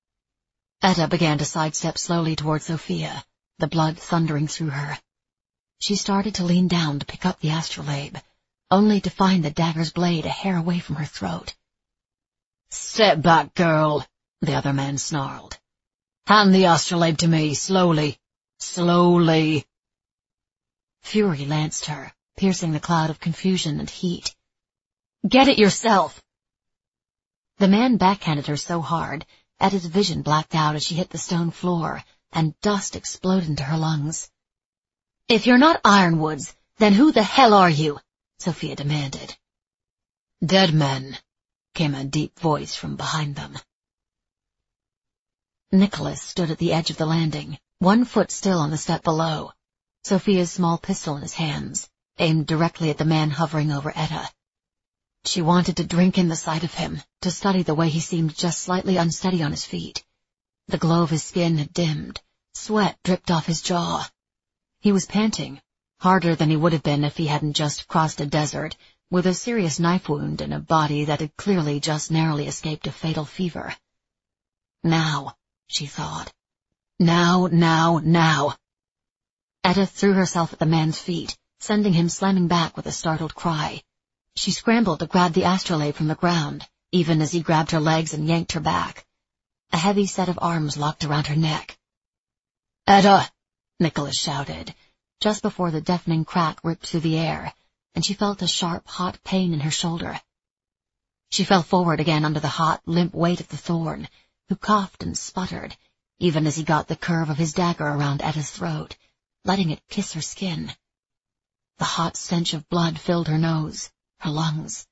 Etta began to sidestep slowly toward Sophia, the blood thundering through her. She started to lean down to pick up the astrolabe, only to find the dagger's blade a hair away from her throat. "Step back, girl," the other man snarled. "Hand the astrolabe to me, slowly, slowly." Fury lanced her, piercing the cloud of confusion and heat. "Get it yourself!" The man backhanded her so hard, Etta's vision blacked out as she hit the stone floor, and dust exploded into her lungs. "If you're not Ironwoods, then who the hell are you?" Sophia demanded. "Dead men," came a deep voice from behind them. Nicholas stood at the edge of the landing, one foot still on the step below, Sophia's small pistol in his hands, aimed directly at the man hovering over Etta. She wanted to drink in the sight of him, to study the way he seemed just slightly unsteady on his feet. The glow of his skin had dimmed, sweat dripped off his jaw. He was panting, harder than he would have been if he hadn't just crossed a desert, with a serious knife wound and a body that had clearly just narrowly escaped a fatal fever. Now, she thought. Now, now, now. Etta threw herself at the man's feet, sending him slamming back with a startled cry. She scrambled to grab the astrolabe from the ground, even as he grabbed her legs and yanked her back. A heavy set of arms locked around her neck. "Etta!" Nicholas shouted, just before the deafening crack ripped through the air, and she felt a sharp, hot pain in her shoulder. She fell forward again under the hot, limp weight of the thorn, who coughed and sputtered, even as he got the curve of his dagger around Etta's throat, letting it kiss her skin. The hot stench of blood filled her nose, her lungs.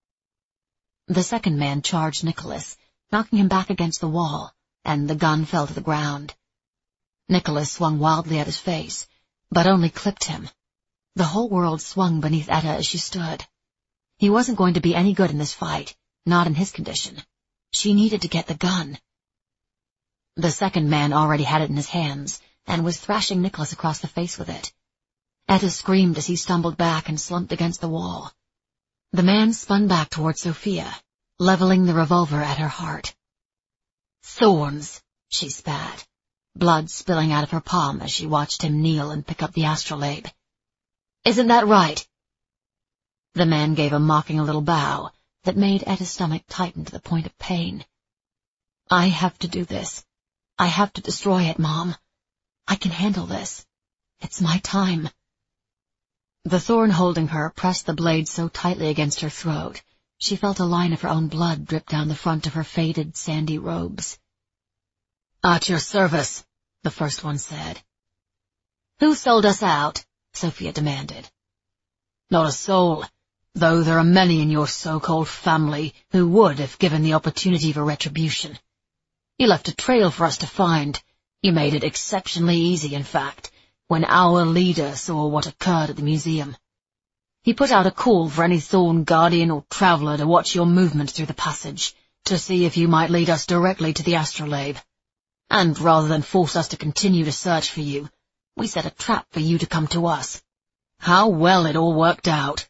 The second man charged Nicholas, knocking him back against the wall, and the gun fell to the ground. Nicholas swung wildly at his face, but only clipped him. The whole world swung beneath Etta as she stood. He wasn't going to be any good in this fight, not in his condition. She needed to get the gun. The second man already had it in his hands, and was thrashing Nicholas across the face with it. Etta screamed as he stumbled back and slumped against the wall. The man spun back toward Sophia, leveling the revolver at her heart. "Thorns," she spat, blood spilling out of her palm as she watched him kneel and pick up the astrolabe. "Isn't that right?" The man gave a mocking little bow that made Etta's stomach tighten to the point of pain. "I have to do this. I have to destroy it, Mom. I can handle this. It's my time." The thorn holding her pressed the blade so tightly against her throat, she felt a line of her own blood drip down the front of her faded, sandy robes. "At your service," the first one said. "Who sold us out?" Sophia demanded. "Not a soul, though there are many in your so-called family who would if given the opportunity for retribution. You left a trail for us to find. You made it exceptionally easy, in fact, when our leader saw what occurred at the museum. He put out a call for any Thorn Guardian or Traveler to watch your movement through the passage, to see if you might lead us directly to the astrolabe. And rather than force us to continue to search for you, we set a trap for you to come to us. How well it all worked out."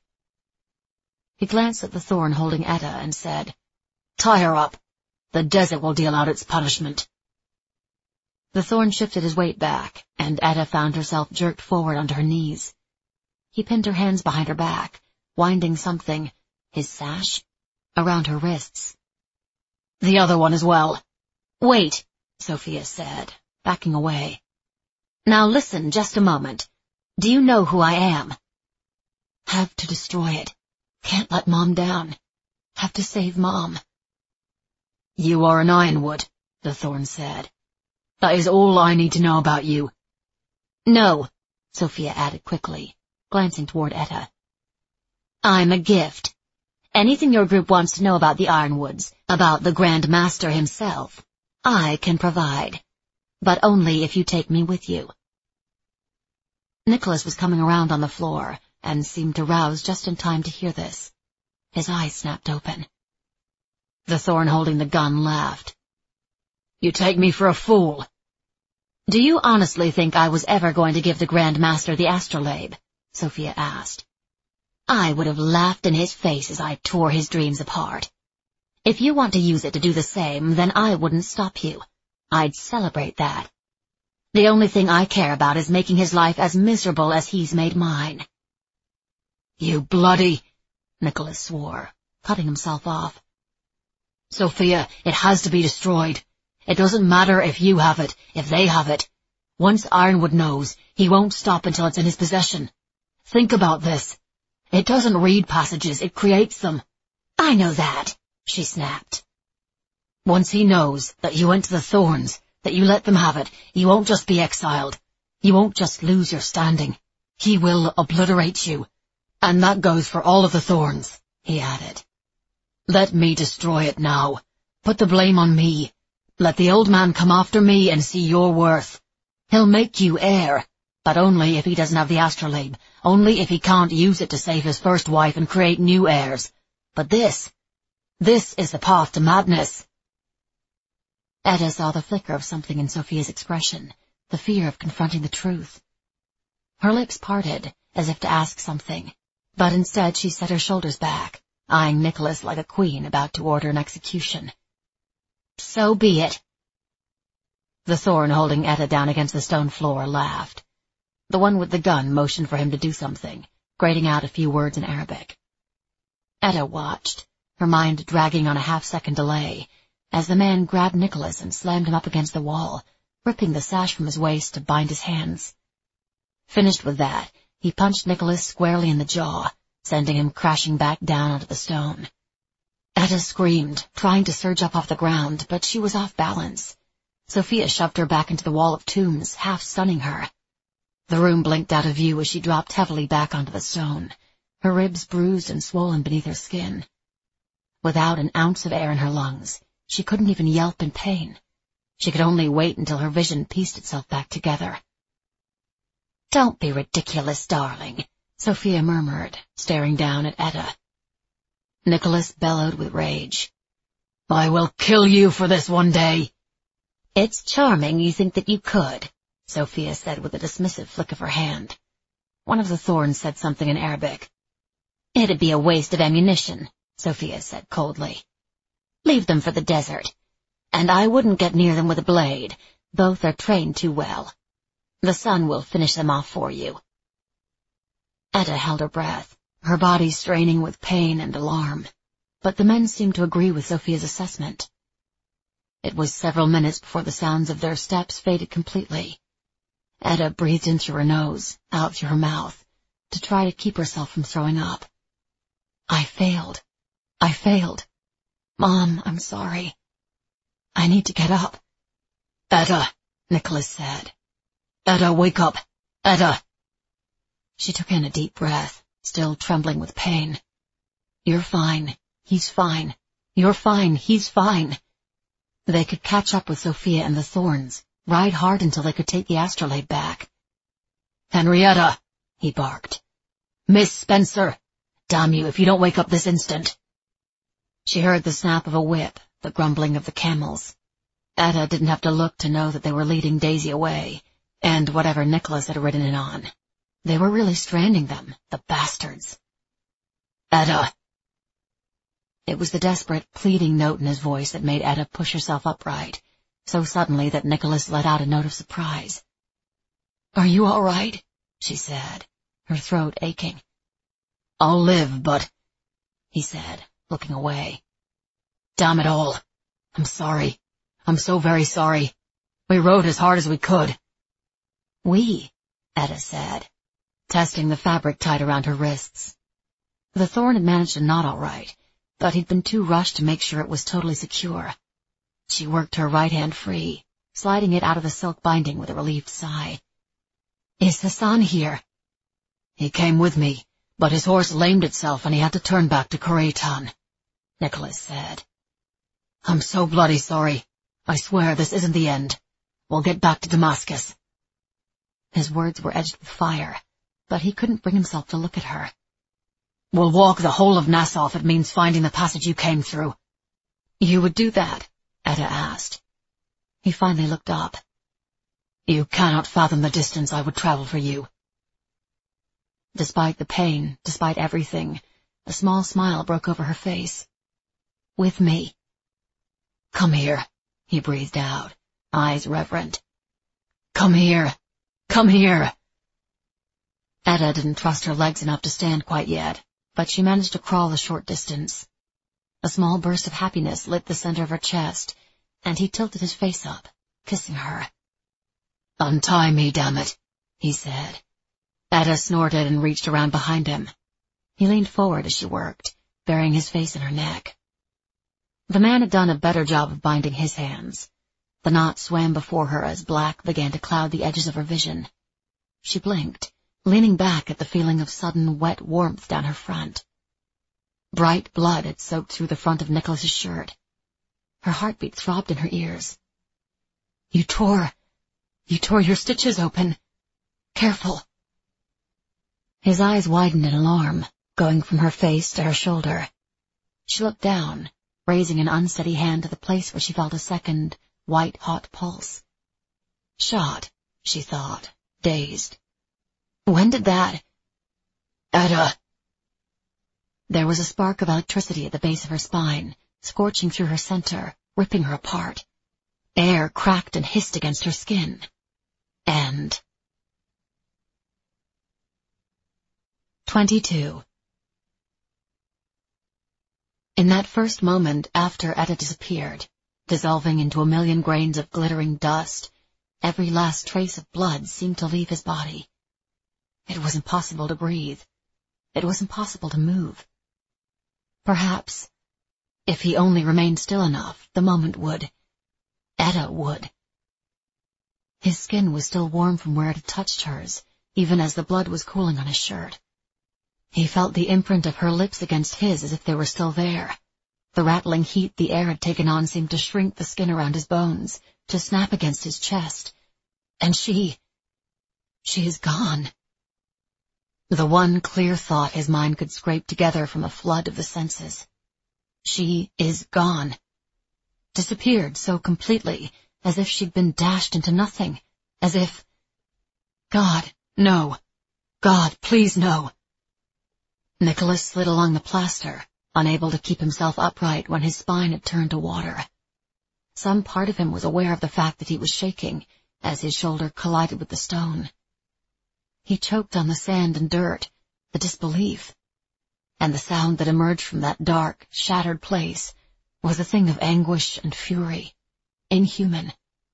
He glanced at the thorn holding Etta and said, "Tie her up. The desert will deal out its punishment." The thorn shifted his weight back, and Etta found herself jerked forward onto her knees. He pinned her hands behind her back, winding something, his sash, around her wrists. "The other one as well." "Wait," Sophia said, backing away. "Now listen just a moment. Do you know who I am?" "Have to destroy it. Can't let Mom down. Have to save Mom." "You are an Ironwood," the thorn said. "That is all I need to know about you." "No," Sophia added quickly, glancing toward Etta. "I'm a gift. Anything your group wants to know about the Ironwoods, about the Grand Master himself, I can provide. But only if you take me with you." Nicholas was coming around on the floor, and seemed to rouse just in time to hear this. His eyes snapped open. The thorn holding the gun laughed. "You take me for a fool." "Do you honestly think I was ever going to give the Grand Master the astrolabe?" Sophia asked. "I would have laughed in his face as I tore his dreams apart. If you want to use it to do the same, then I wouldn't stop you. I'd celebrate that. The only thing I care about is making his life as miserable as he's made mine." "You bloody—" Nicholas swore, cutting himself off. "Sophia, it has to be destroyed. It doesn't matter if you have it, if they have it. Once Ironwood knows, he won't stop until it's in his possession. Think about this. It doesn't read passages, it creates them." "I know that," she snapped. "Once he knows that you went to the Thorns, that you let them have it, you won't just be exiled. You won't just lose your standing. He will obliterate you. And that goes for all of the Thorns," he added. "Let me destroy it now. Put the blame on me. Let the old man come after me and see your worth. He'll make you heir, but only if he doesn't have the astrolabe, only if he can't use it to save his first wife and create new heirs. But this, this is the path to madness." Etta saw the flicker of something in Sophia's expression, the fear of confronting the truth. Her lips parted, as if to ask something, but instead she set her shoulders back, eyeing Nicholas like a queen about to order an execution. "So be it." The Thorn holding Etta down against the stone floor laughed. The one with the gun motioned for him to do something, grating out a few words in Arabic. Etta watched, her mind dragging on a half-second delay, as the man grabbed Nicholas and slammed him up against the wall, ripping the sash from his waist to bind his hands. Finished with that, he punched Nicholas squarely in the jaw, sending him crashing back down onto the stone. Etta screamed, trying to surge up off the ground, but she was off balance. Sophia shoved her back into the wall of tombs, half stunning her. The room blinked out of view as she dropped heavily back onto the stone, her ribs bruised and swollen beneath her skin. Without an ounce of air in her lungs, she couldn't even yelp in pain. She could only wait until her vision pieced itself back together. "Don't be ridiculous, darling," Sophia murmured, staring down at Etta. Nicholas bellowed with rage. "I will kill you for this one day." "It's charming you think that you could," Sophia said with a dismissive flick of her hand. One of the Thorns said something in Arabic. "It'd be a waste of ammunition," Sophia said coldly. "Leave them for the desert. And I wouldn't get near them with a blade. Both are trained too well. The sun will finish them off for you." Etta held her breath, her body straining with pain and alarm, but the men seemed to agree with Sophia's assessment. It was several minutes before the sounds of their steps faded completely. Etta breathed in through her nose, out through her mouth, to try to keep herself from throwing up. "I failed. I failed. Mom, I'm sorry. I need to get up." "Etta," Nicholas said. "Etta, wake up. Etta." She took in a deep breath, still trembling with pain. "You're fine. He's fine. You're fine. He's fine." They could catch up with Sophia and the Thorns, ride hard until they could take the astrolabe back. "Henrietta," he barked. "Miss Spencer, damn you if you don't wake up this instant." She heard the snap of a whip, the grumbling of the camels. Etta didn't have to look to know that they were leading Daisy away, and whatever Nicholas had ridden in on. They were really stranding them, the bastards. "Etta." It was the desperate, pleading note in his voice that made Etta push herself upright, so suddenly that Nicholas let out a note of surprise. "Are you all right?" she said, her throat aching. "I'll live, but—" he said, looking away. "Damn it all. I'm sorry. I'm so very sorry. We rode as hard as we could." "We," Etta said, testing the fabric tied around her wrists. The Thorn had managed a knot all right, but he'd been too rushed to make sure it was totally secure. She worked her right hand free, sliding it out of the silk binding with a relieved sigh. "Is Hassan here?" "He came with me, but his horse lamed itself and he had to turn back to Kuraitan," Nicholas said. "I'm so bloody sorry. I swear this isn't the end. We'll get back to Damascus." His words were edged with fire, but he couldn't bring himself to look at her. "We'll walk the whole of Nassau if it means finding the passage you came through." "You would do that?" Etta asked. He finally looked up. "You cannot fathom the distance I would travel for you." Despite the pain, despite everything, a small smile broke over her face. "With me." "Come here," he breathed out, eyes reverent. Come here! Come here! Etta didn't trust her legs enough to stand quite yet, but she managed to crawl a short distance. A small burst of happiness lit the center of her chest, and he tilted his face up, kissing her. "Untie me, damn it," he said. Etta snorted and reached around behind him. He leaned forward as she worked, burying his face in her neck. The man had done a better job of binding his hands. The knot swam before her as black began to cloud the edges of her vision. She blinked, leaning back at the feeling of sudden wet warmth down her front. Bright blood had soaked through the front of Nicholas's shirt. Her heartbeat throbbed in her ears. "You tore... you tore your stitches open. Careful." His eyes widened in alarm, going from her face to her shoulder. She looked down, raising an unsteady hand to the place where she felt a second, white-hot pulse. Shot, she thought, dazed. When did that... Etta! There was a spark of electricity at the base of her spine, scorching through her center, ripping her apart. Air cracked and hissed against her skin. And... Twenty-two. In that first moment after Etta disappeared, dissolving into a million grains of glittering dust, every last trace of blood seemed to leave his body. It was impossible to breathe. It was impossible to move. Perhaps, if he only remained still enough, the moment would. Etta would. His skin was still warm from where it had touched hers, even as the blood was cooling on his shirt. He felt the imprint of her lips against his as if they were still there. The rattling heat the air had taken on seemed to shrink the skin around his bones, to snap against his chest. And she... she is gone. The one clear thought his mind could scrape together from a flood of the senses. She is gone. Disappeared so completely, as if she'd been dashed into nothing, as if... God, no. God, please no. Nicholas slid along the plaster, unable to keep himself upright when his spine had turned to water. Some part of him was aware of the fact that he was shaking, as his shoulder collided with the stone. He choked on the sand and dirt, the disbelief. And the sound that emerged from that dark, shattered place was a thing of anguish and fury, inhuman.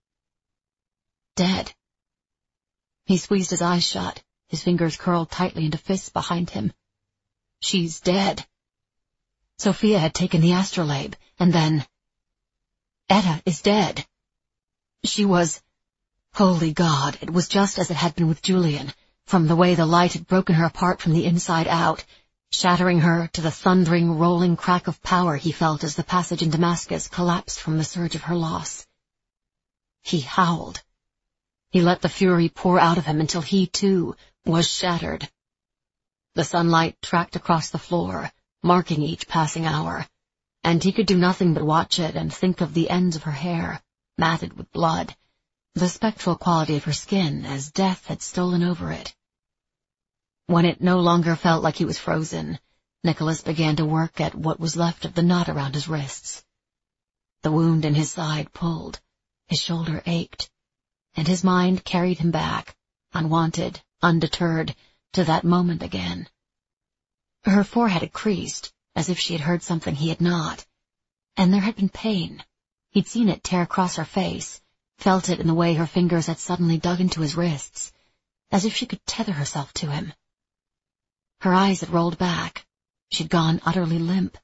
Dead. He squeezed his eyes shut, his fingers curled tightly into fists behind him. She's dead. Sophia had taken the astrolabe, and then... Etta is dead. She was... Holy God, it was just as it had been with Julian, from the way the light had broken her apart from the inside out, shattering her to the thundering, rolling crack of power he felt as the passage in Damascus collapsed from the surge of her loss. He howled. He let the fury pour out of him until he, too, was shattered. The sunlight tracked across the floor, marking each passing hour, and he could do nothing but watch it and think of the ends of her hair, matted with blood, the spectral quality of her skin as death had stolen over it. When it no longer felt like he was frozen, Nicholas began to work at what was left of the knot around his wrists. The wound in his side pulled, his shoulder ached, and his mind carried him back, unwanted, undeterred, to that moment again. Her forehead had creased, as if she had heard something he had not, and there had been pain. He'd seen it tear across her face, felt it in the way her fingers had suddenly dug into his wrists, as if she could tether herself to him. Her eyes had rolled back. She'd gone utterly limp.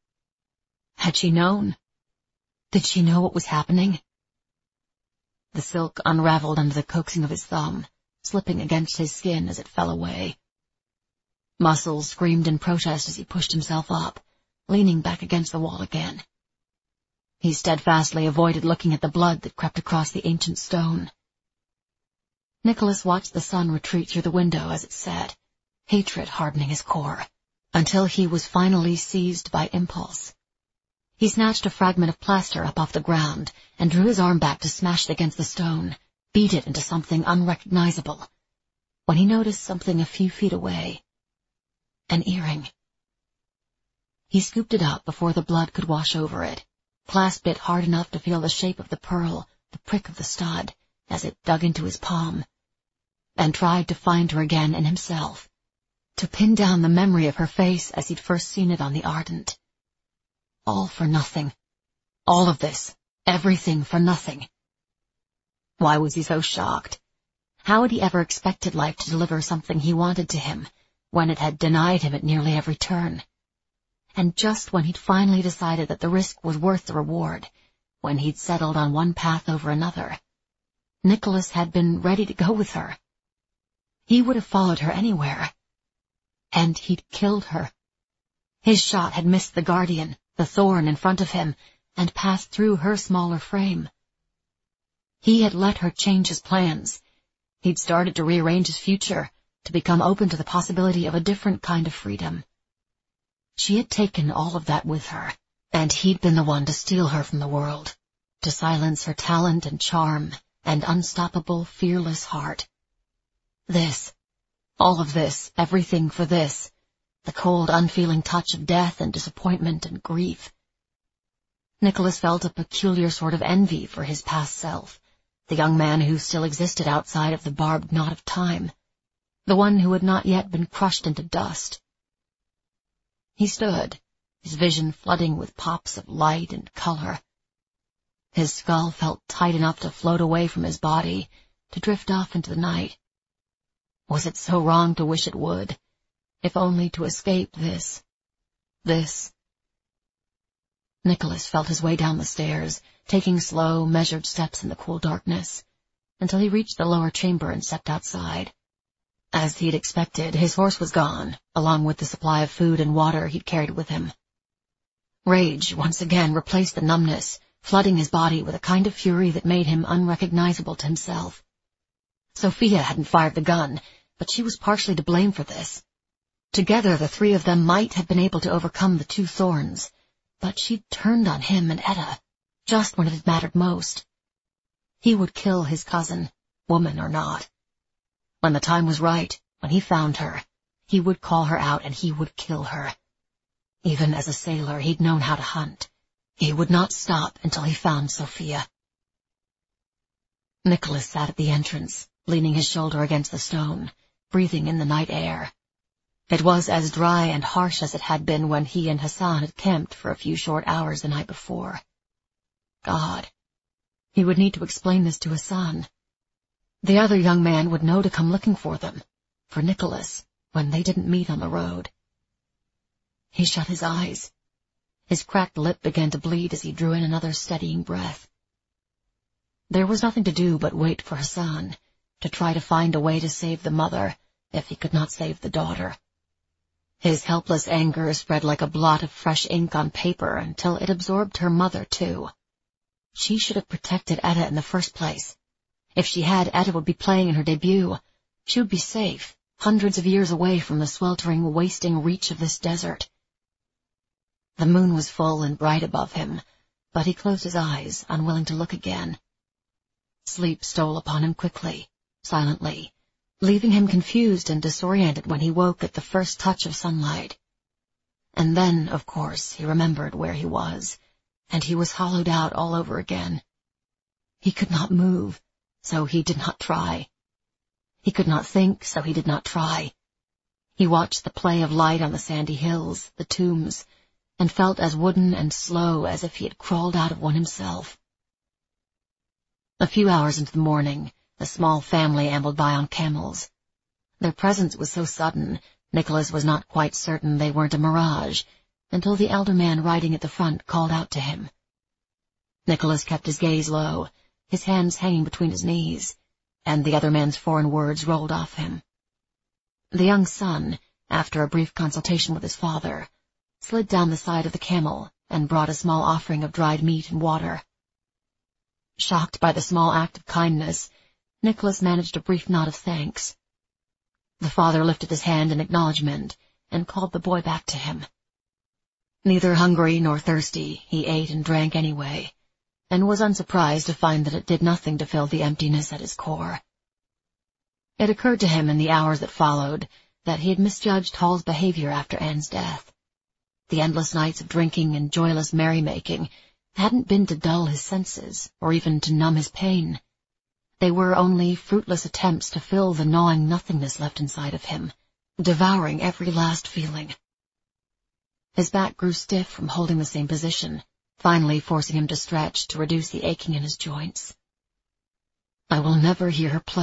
Had she known? Did she know what was happening? The silk unraveled under the coaxing of his thumb, slipping against his skin as it fell away. Muscles screamed in protest as he pushed himself up, leaning back against the wall again. He steadfastly avoided looking at the blood that crept across the ancient stone. Nicholas watched the sun retreat through the window as it set, hatred hardening his core, until he was finally seized by impulse. He snatched a fragment of plaster up off the ground and drew his arm back to smash it against the stone, beat it into something unrecognizable, when he noticed something a few feet away. An earring. He scooped it up before the blood could wash over it, clasped it hard enough to feel the shape of the pearl, the prick of the stud, as it dug into his palm, and tried to find her again in himself, to pin down the memory of her face as he'd first seen it on the Ardent. All for nothing. All of this, everything for nothing. Why was he so shocked? How had he ever expected life to deliver something he wanted to him, when it had denied him at nearly every turn? And just when he'd finally decided that the risk was worth the reward, when he'd settled on one path over another, Nicholas had been ready to go with her. He would have followed her anywhere. And he'd killed her. His shot had missed the Guardian, the thorn in front of him, and passed through her smaller frame. He had let her change his plans. He'd started to rearrange his future, to become open to the possibility of a different kind of freedom. She had taken all of that with her, and he'd been the one to steal her from the world, to silence her talent and charm and unstoppable, fearless heart. This, all of this, everything for this, the cold, unfeeling touch of death and disappointment and grief. Nicholas felt a peculiar sort of envy for his past self, the young man who still existed outside of the barbed knot of time, the one who had not yet been crushed into dust. He stood, his vision flooding with pops of light and color. His skull felt tight enough to float away from his body, to drift off into the night. Was it so wrong to wish it would, if only to escape this, this? Nicholas felt his way down the stairs, taking slow, measured steps in the cool darkness, until he reached the lower chamber and stepped outside. As he'd expected, his horse was gone, along with the supply of food and water he'd carried with him. Rage once again replaced the numbness, flooding his body with a kind of fury that made him unrecognizable to himself. Sophia hadn't fired the gun, but she was partially to blame for this. Together the three of them might have been able to overcome the two thorns, but she'd turned on him and Etta, just when it had mattered most. He would kill his cousin, woman or not. When the time was right, when he found her, he would call her out and he would kill her. Even as a sailor, he'd known how to hunt. He would not stop until he found Sophia. Nicholas sat at the entrance, leaning his shoulder against the stone, breathing in the night air. It was as dry and harsh as it had been when he and Hassan had camped for a few short hours the night before. God, he would need to explain this to Hassan. The other young man would know to come looking for them, for Nicholas, when they didn't meet on the road. He shut his eyes. His cracked lip began to bleed as he drew in another steadying breath. There was nothing to do but wait for Hassan, to try to find a way to save the mother, if he could not save the daughter. His helpless anger spread like a blot of fresh ink on paper until it absorbed her mother, too. She should have protected Etta in the first place. If she had, Etta would be playing in her debut. She would be safe, hundreds of years away from the sweltering, wasting reach of this desert. The moon was full and bright above him, but he closed his eyes, unwilling to look again. Sleep stole upon him quickly, silently, leaving him confused and disoriented when he woke at the first touch of sunlight. And then, of course, he remembered where he was, and he was hollowed out all over again. He could not move, so he did not try. He could not think, so he did not try. He watched the play of light on the sandy hills, the tombs, and felt as wooden and slow as if he had crawled out of one himself. A few hours into the morning, the small family ambled by on camels. Their presence was so sudden, Nicholas was not quite certain they weren't a mirage, until the elder man riding at the front called out to him. Nicholas kept his gaze low, his hands hanging between his knees, and the other man's foreign words rolled off him. The young son, after a brief consultation with his father, slid down the side of the camel and brought a small offering of dried meat and water. Shocked by the small act of kindness, Nicholas managed a brief nod of thanks. The father lifted his hand in acknowledgement and called the boy back to him. Neither hungry nor thirsty, he ate and drank anyway, and was unsurprised to find that it did nothing to fill the emptiness at his core. It occurred to him in the hours that followed that he had misjudged Hall's behavior after Anne's death. The endless nights of drinking and joyless merrymaking hadn't been to dull his senses or even to numb his pain. They were only fruitless attempts to fill the gnawing nothingness left inside of him, devouring every last feeling. His back grew stiff from holding the same position, finally forcing him to stretch to reduce the aching in his joints. I will never hear her play